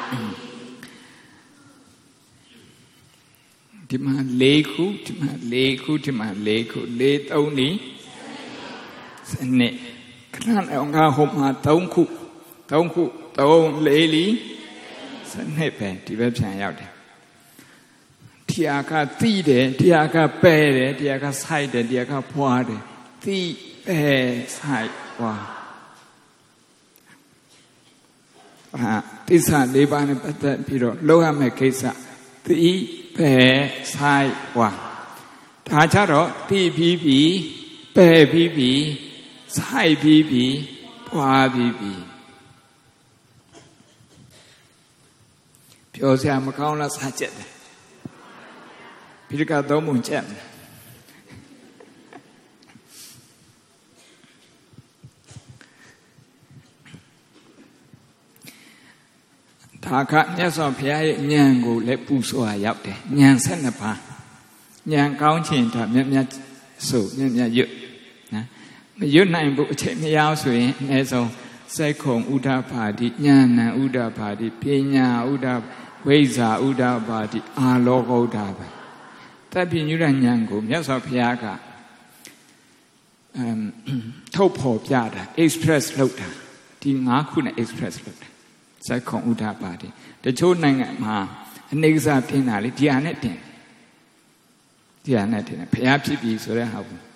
ဒီမှာလေးခုဒီမှာလေးခုဒီမှာလေးခုလေးသုံးနီးစနစ်ခဏအောင်ကဟိုမှာသုံးခုသုံးခုသုံးလေးလီစနစ်ပဲဒီဘက်ပြန်ရောက်တယ်တရားကသိတယ်တရားကပဲ့တယ်တရားကဆိုင်တယ်တရားကဖွာတယ်သိပဲ့ဆိုင်ဖွာအာသစ္စာလေးပါးနဲ့ပတ်သက်ပြီးတော့လောက်ရမယ့်ကိစ္စသိပဲ့ဆိုင်ဖွာဒါကြတော့သိပြီးပြီးပဲ့ပြီးပြီးဆိုင်ပြီးပြီးဖွာပြီးပြီးပြောစရာမကောင်းလားစာချက်တယ်ပိဋကသုံးပုံချက်ဒါကမြတ်စွာဘုရားရဲ့ဉာဏ်ကိုလည်းပူဆွာရောက်တယ်ဉာဏ်ဆက်နှစ်ပါးဉာဏ်ကောင်းခြင်းတော့မြတ်မြတ်ဆိုမြတ်မြတ်ရွတ်နော်မရွတ်နိုင်ဘူးအချိန်မရဆိုရင်အနည်းဆုံးစိတ်ခုံဥဒ္ဒပါတိဉာဏ်ဏဥဒ္ဒပါတိပညာဥဒ္ဒဝိဇ္ဇာဥဒ္ဒပါတိအာလောကဥဒ္ဒပါတပ်ပြညုရဉာဏ်ကိုမြတ်စွာဘုရားကအမ်ထုတ်ဖော်ပြတာ express လုပ်တာဒီငါးခုနဲ့ express လုပ်တာဇက်ခုံဥဒ္ဒပါတိတချို့နိုင်ငံမှာအနေကစားတင်တာလေဒီဟာနဲ့တင်ဒီဟာနဲ့တင်ဘုရားဖြစ်ပြီဆိုတဲ့ဟာဘူး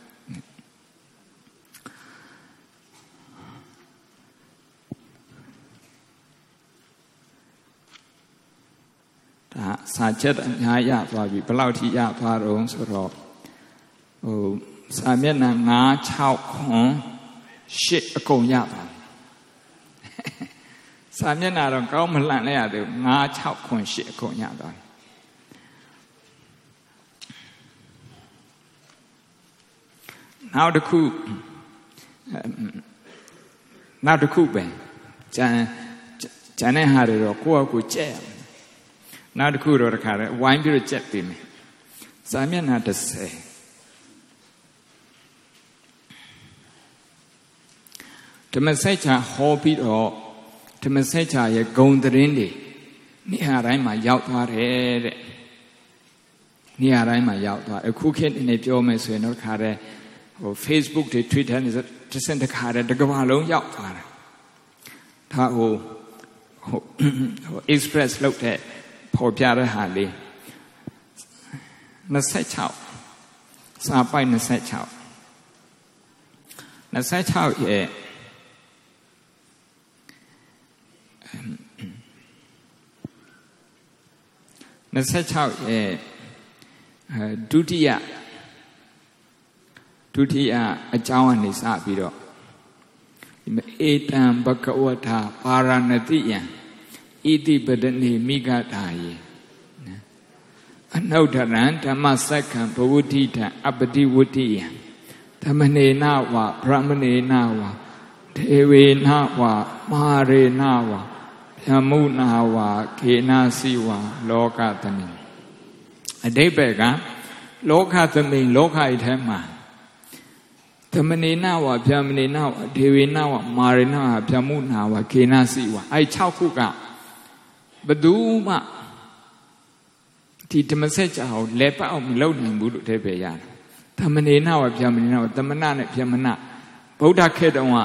ဒါစာချက်အများရသွားပြီဘယ်လောက်ထိရသွားတော့ဆိုတော့ဟိုစာမျက်နှာ၅၆ခွန်၈အကုန်ရသွားပြီစာမျက်နှာတော့ကောင်းမလှန်လဲရသေးဘူး၅၆ခွန်၈အကုန်ရသွားပြီနောက်တစ်ခုနောက်တစ်ခုပဲကျန်ကျန်တဲ့ဟာတွေတော့ကိုယ့်အကူကြက်ရနောက်တစ်ခုတော့တခါလဲဝိုင်းပြီးတော့ကြက်ပေးမယ်စာမျက်နှာတစ်ဆယ်ဓမ္မစကြာဟောပြီးတော့ဓမ္မစကြာရဲ့ဂုဏ်သတင်းတွေနေရာတိုင်းမှာရောက်သွားတယ်တဲ့နေရာတိုင်းမှာရောက်သွားအခုခေတ်နေပြောမယ်ဆိုရင်တော့တခါလဲဟို Facebook တွေ Twitter တွေတစ်စင်တခါလဲတစ်ကမ္ဘာလုံးရောက်သွားတာဒါဟိုဟို express လုပ်တဲ့ပေါ်ပြတဲ့ဟာလေးနှစ်၆စာပိုက်နှစ်၆နှစ်၆ရဲ့နှစ်၆ရဲ့ဒုတိယဒုတိယအကြောင်းအနေစပြီးတော့ဧတံဘဂဝတာပါရဏတိယံဣတိပဒနေမိဂတာယေအနုဒ္ဒရံဓမ္မစက္ခံဘဝဋ္ဌိတံအပတိဝဋ္ဌိယံဓမ္မနေနဝဗြဟ္မနေနဝဒေဝေနဝမဟာရေနဝဗျမုနာဝခေနာစီဝလောကသမိအဓိပ္ပာယ်ကလောကသမိလောကဤထဲမှာဓမ္မနေနဝဗျမနေနဝဒေဝေနဝမဟာရေနဝဗျမုနာဝခေနာစီဝအဲ၆ခုကဘယ်သူမှဒီဓမ္မစကြာကိုလဲပတ်အောင်မလုပ်နိုင်ဘူးလို့အဓိပ္ပာယ်ရတယ်ဓမ္မနေနဝဗျမနေနဝသမဏနဲ့ဗျမနဗုဒ္ဓခေတ်တုန်းက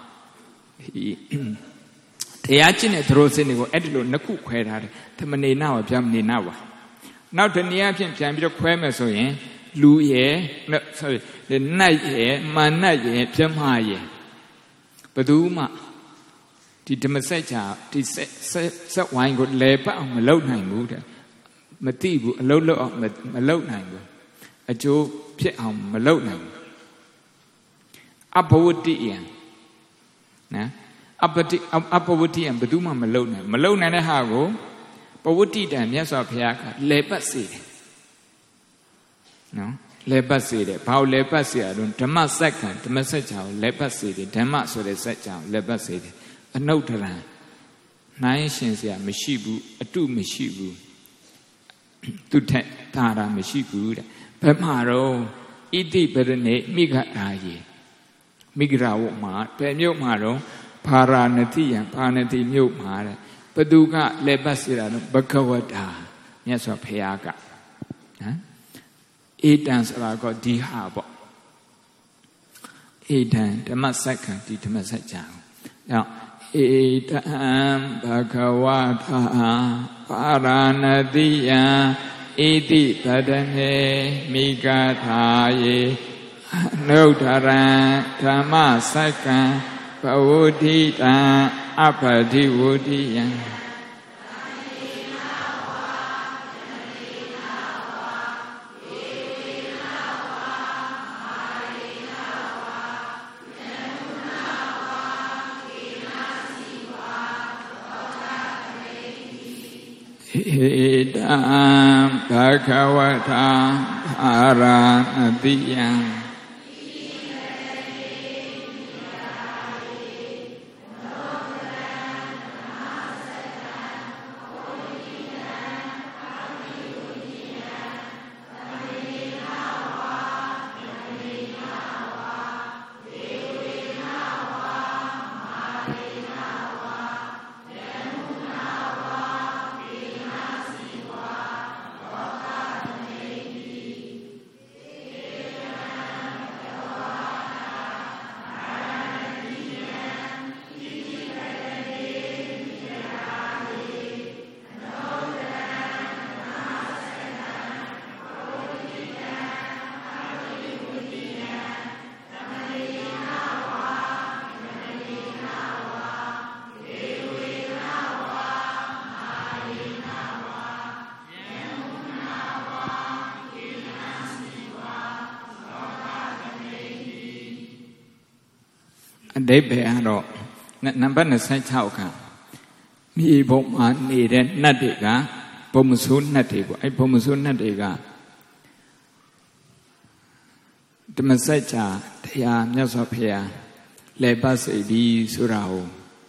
တရားကျင့်တဲ့သရိုးစင်းတွေကိုအဲ့ဒီလိုနှစ်ခုခွဲထားတယ်ဓမ္မနေနဝဗျမနေနဝနောက်တနည်းအားဖြင့်ပြန်ပြီးတော့ခွဲမယ်ဆိုရင်လူရယ် sorry နတ်ရယ်မာနတ်ရယ်ဗျမရယ်ဘယ်သူမှဒီဓမ္မစကြာဒီဆက်ဆက်ဝိုင်းကိုလဲပတ်အောင်မလုပ်နိုင်ဘူးတဲ့မသိဘူးအလုပ်လုပ်အောင်မလုပ်နိုင်ဘူးအကျိုးဖြစ်အောင်မလုပ်နိုင်ဘူးအဘဝတ္တိယံနော်အပတိအပဝတ္တိယံဘယ်သူမှမလုပ်နိုင်မလုပ်နိုင်တဲ့ဟာကိုပဝတ္တိတံမြတ်စွာဘုရားကလဲပတ်စေတယ်နော်လဲပတ်စေတယ်ဘာလို့လဲပတ်စေရတော့ဓမ္မစက္ကံဓမ္မစက္ကြာကိုလဲပတ်စေတယ်ဓမ္မဆိုတဲ့စက္ကြာကိုလဲပတ်စေတယ်အနုဒ္ဒရံနိုင်ရှင်စရာမရှိဘူးအတုမရှိဘူးသူထက်သာတာမရှိဘူးတဲ့ဘယ်မှာတော့ဣတိပရဏိမိဂအာယေမိဂရာဝမှာဘယ်မြို့မှာတော့ပါရာဏတိယံပါဏတိမြို့မှာတဲ့ Paduka lebasira Bhagavata Nyaswa Payaka Edan Sarago Dihabo Edan Damasaka di Damasaka now Edan Bhagavata Paranadiya Iti Padane Migathaye Nodara Damasaka Pavudita Apadivudiyam Idam Bhagavata Paranadiyam Debe aro number na sai chao ka mi bo ma ni de nat de ka bomusu nat de po ai bomusu nat de ka Dhamasai cha thaya Myaswa Phaya le pa sai bi sura ho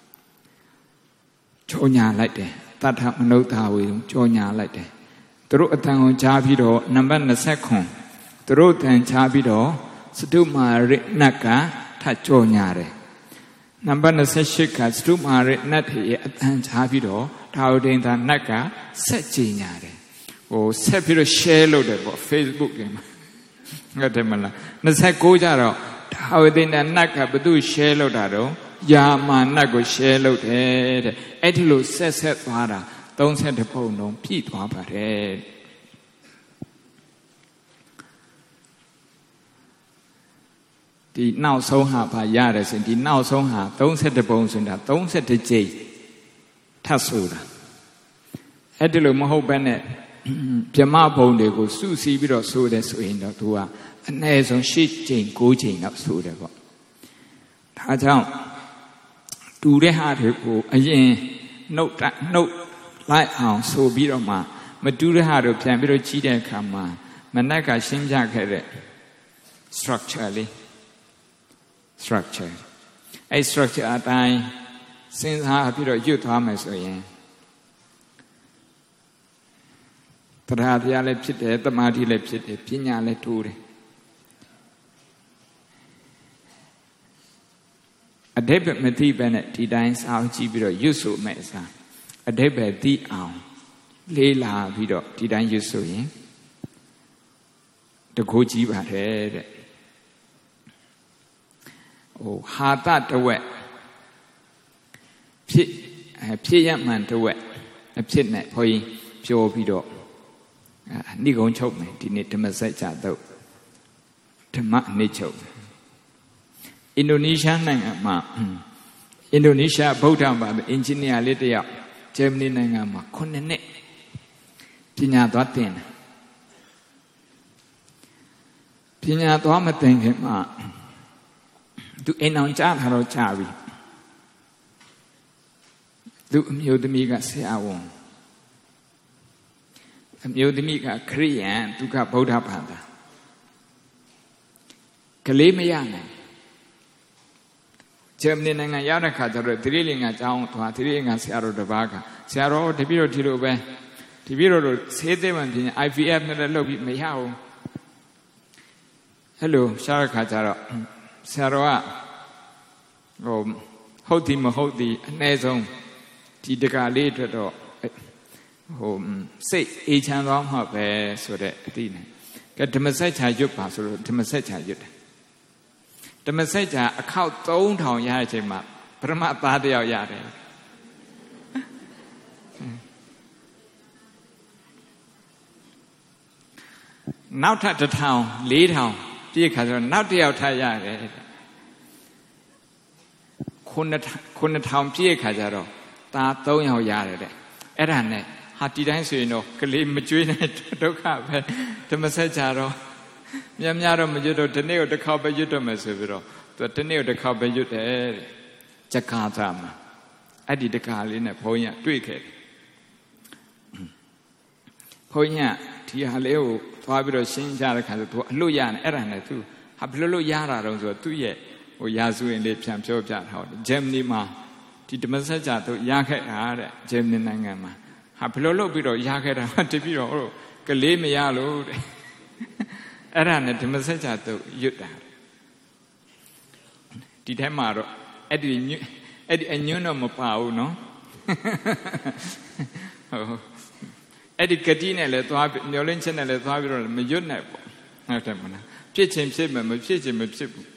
chou nya lait de Tattha Manutha we chou nya lait de Turu athan ko cha pi do number twenty-nine Turu athan cha pi do Satuma ri nat ka tha chou nya de Number twenty-six ka Satuma ri nat ye athan cha pi do Thaudinda nat ka set ji nya de ho set pi do share လုပ်တယ်ပေါ့ Facebook တွေမှာဟုတ်တယ်မလားtwenty-nineကျတော့Thaudinda nat ka ဘသူ share လုပ်တာတော့ယာမနတ်ကို share လုပ်တယ်တဲ့အဲ့ဒီလိုဆက်ဆက်သွားတာthirty-twoပုံလုံးပြည့်သွားပါတယ်ဒီနောက်ဆုံးဟာဘာရတယ်ဆိုရင်ဒီနောက်ဆုံးဟာthirty-twoပုံဆိုတာthirty-twoကြိမ်ထပ်ဆိုတာအဲ့ဒီလိုမဟုတ်ဘဲနဲ့ပြမဘုံတွေကိုစုစည်းပြီးတော့ဆိုတယ်ဆိုရင်တော့သူကအနည်းဆုံးeightကြိမ်nineကြိမ်လောက်ဆိုတယ်ပေါ့ဒါကြောင့်တူတဲ့ဟာတွေကိုအရင်နှုတ်နှုတ်လိုက်အောင်ဆိုပြီးတော့မှမတူတဲ့ဟာတို့ပြန်ပြီးတော့ကြီးတဲ့အခါမှာမနက်ကရှင်းပြခဲ့တဲ့ structure လေး structure အဲ့ structure အတိုင်းစဉ်းစားပြီးတော့ရွတ်သွားမယ်ဆိုရင်တရားတရားလည်းဖြစ်တယ်တမာတိလည်းဖြစ်တယ်ပညာလည်းတိုးတယ်အဓိပ္ပာယ်မသိဘဲနဲ့ဒီတိုင်းစာအုပ်ကြည့်ပြီးတော့ရွတ်ဆိုမယ်အစားအဓိပ္ပာယ်သိအောင်လေးလာပြီးတော့ဒီတိုင်းရွတ်ဆိုရင်တကိုးကြီးပါတယ်တဲ့ဟိုဟာတတဝက်ဖြစ်ဖြစ်ရမှန်တဝက်အဖြစ်နဲ့ခွင်းပြောပြီးတော့ဏိဂုံချုပ်မယ်ဒီနေ့ဓမ္မစကြာတော့ဓမ္မနေ့ချုပ်အင်ဒိုနီးရှားနိုင်ငံမှာအင်ဒိုနီးရှားဗုဒ္ဓဘာသာအင်ဂျင်နီယာလေးတယောက်ဂျာမနီနိုင်ငံမှာnineနှစ်ပညာသွားသင်တယ်ပညာသွားမသင်ခင်မှာသူအိမ်အောင်ကြားထားတော့ကြားပြီသူအမျိုးသမီးကဆရာဝန်အမျိုးသမီးကခရစ်ယာန်သူကဗုဒ္ဓဘာသာကလေးမရနိုင်ဂျာမနီနိုင်ငံရောက်တဲ့ခါကျတော့သီရိလင်္ကာကျောင်းသွားသီရိလင်္ကာဆရာတော်တစ်ပါးကဆရာတော်တပည့်တော်ဒီလိုပဲတပည့်တော်တို့ဆေးသေးမှပြင် I V F နဲ့လည်းလုပ်ပြီးမရဘူးအဲ့လိုရှားတဲ့ခါကျတော့ဆရာတော်ကဟိုဟုတ်ဒီမဟုတ်ဒီအနည်းဆုံးဒီတကာလေးအတွက်တော့ဟိုစိတ်အေးချမ်းသွားမှပဲဆိုတဲ့အတိနဲ့ကဲဓမ္မစကြာရွတ်ပါဆိုလို့ဓမ္မစကြာရွတ်တယ်ဓမ္မစကြာအခေါက်သုံးထောင်ရတဲ့အချိန်မှာပရမသားတယောက်ရတယ်နောက်ထပ်တစ်ထောင်လေးထောင်ပြည့်ခါဆိုတော့နောက်တစ်ယောက်ထပ်ရတယ်ခုနှစ်ခုနှစ်ထောင်ပြည့်ခါကျတော့သားသုံးယောက်ရတယ်တဲ့အဲ့ဒါနဲ့ဟာဒီတိုင်းဆိုရင်တော့ကလေးမကျွေးနဲ့ဒုက္ခပဲဓမ္မစကြာတော့များများတော့မရွတ်တော့ဒီနေ့ကိုတစ်ခေါက်ပဲရွတ်တော့မယ်ဆိုပြီးတော့သူဒီနေ့ကိုတစ်ခေါက်ပဲရွတ်တယ်တဲ့ဇကာသာမှာအဲ့ဒီတကာလေးနဲ့ဘုန်းကြီးတွေ့ခဲ့တယ်ဘုန်းကြီးဒီဟာလေးကိုသွားပြီးတော့ရှင်းကြတဲ့ခါဆိုသူအလွတ်ရနေအဲ့ဒါနဲ့သူဟာဘယ်လိုလုပ်ရတာတုံးဆိုတော့သူ့ရဲ့ဟိုရာဇဝင်လေးပြန်ပြောပြတာဟုတ်ဂျမ်နီမှာဒီဓမ္မစကြာသူရခဲ့တာတဲ့ဂျမ်နီနိုင်ငံမှာဟာဘယ်လိုလုပ်ပြီးတော့ရခဲ့တာတပြီးတော့ဟိုကလေးမရလို့တဲ့အဲ့ဒါနဲ့ဓမ္မစကြာသူရွတ်တာဒီထဲမှာတော့အဲ့ဒီအဲ့ဒီအညွန့်တော့မပါဘူးနော်ဟုတ်အဲ့ဒီကတိနဲ့လည်းသွားမျောလင်းချက်နဲ့လည်းသွားပြီးတော့မရွတ်နိုင်ပေါ့ဟုတ်တယ်မလားဖြစ်ချင်းဖြစ်မယ်မဖြစ်ချင်းမဖြစ်ဘူး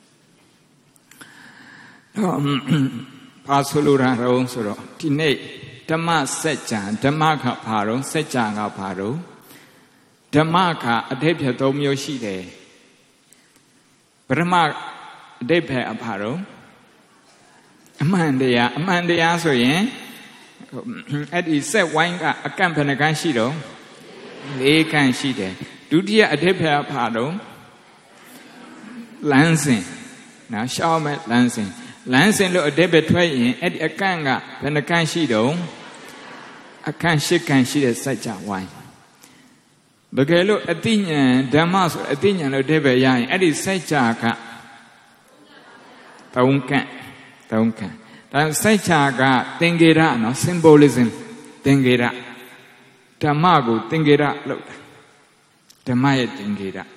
တော့ဘာဆိုလိုတာတော့ဆိုတော့ဒီနေ့ဓမ္မစကြာဓမ္မကဘာတော့စကြာကဘာတော့ဓမ္မကအတိတ်ဖြတ်သုံးမျိုးရှိတယ်ပရမအတိတ်ဖြတ်အဘာတော့အမှန်တရားအမှန်တရားဆိုရင်အဲ့ဒီစက်ဝိုင်းကအကန့်ဘယ်နှကန်းရှိတော့လေးကန်းရှိတယ်ဒုတိယအတိတ်ဖြတ်အဘာတော့လမ်းစဉ်နော်ရှောင်းမဲ့လမ်းစဉ်လမ်းစဉ်လို့အတိတ်ပဲထွက်ရင်အဲ့ဒီအကန့်ကဘယ်နှကန်းရှိတော့အခန့်ရှစ်ခန့်ရှိတဲ့စัจ java ဝိုင်းတကယ်လို့အတိညာဏ်ဓမ္မဆိုအတိညာဏ်လို့အဓိပ္ပာယ်ရရင်အဲ့ဒီစัจ java ကသုံးခန့်သုံးခန့်ဒါစัจ java ကသင်္ကေတနော် symbolism သင်္ကေတဓမ္မကိုသင်္ကေတလို့ဓမ္မရဲ့သင်္ကေတ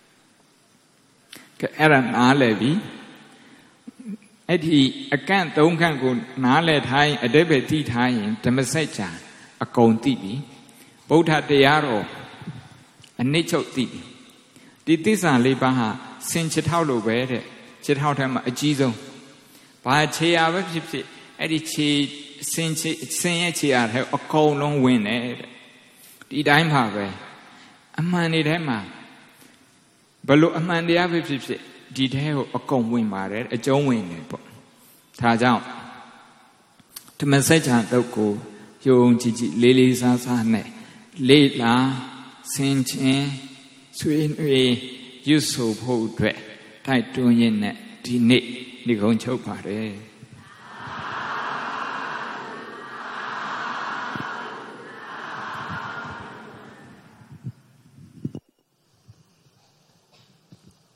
ကဲအဲ့ဒါနားလည်ပြီအဲ့ဒီအကန့်သုံးခန့်ကိုနားလည်ထားရင်အဓိပ္ပာယ်သိထားရင်ဓမ္မစัจ javaအကုန်သိပြီဗုဒ္ဓတရားတော်အနစ်ချုပ်သိပြီဒီသစ္စာလေးပါးဟာစင်ချထောက်လို့ပဲတဲ့ချထောက်ထဲမှာအကြီးဆုံးဘာခြေရပဲဖြစ်ဖြစ်အဲ့ဒီခြေစင်ချစင်ရဲ့ခြေရထဲအကုန်လုံးဝင်တယ်တဲ့ဒီတိုင်းပါပဲအမှန်တွေထဲမှာဘလို့အမှန်တရားပဲဖြစ်ဖြစ်ဒီထဲကိုအကုန်ဝင်ပါတယ်အကျုံးဝင်တယ်ပေါ့ဒါကြောင့်ဓမ္မစัจ java တုတ်ကိုယုံကြည်ကြည်လေးလေးစားစားနဲ့လေးလာဆင်ချင်းဆွေးနွေးရွတ်ဆိုဖို့အတွက်တိုက်တွန်းရင်းနဲ့ဒီနေ့ဒီကုန်းချုပ်ပါတယ်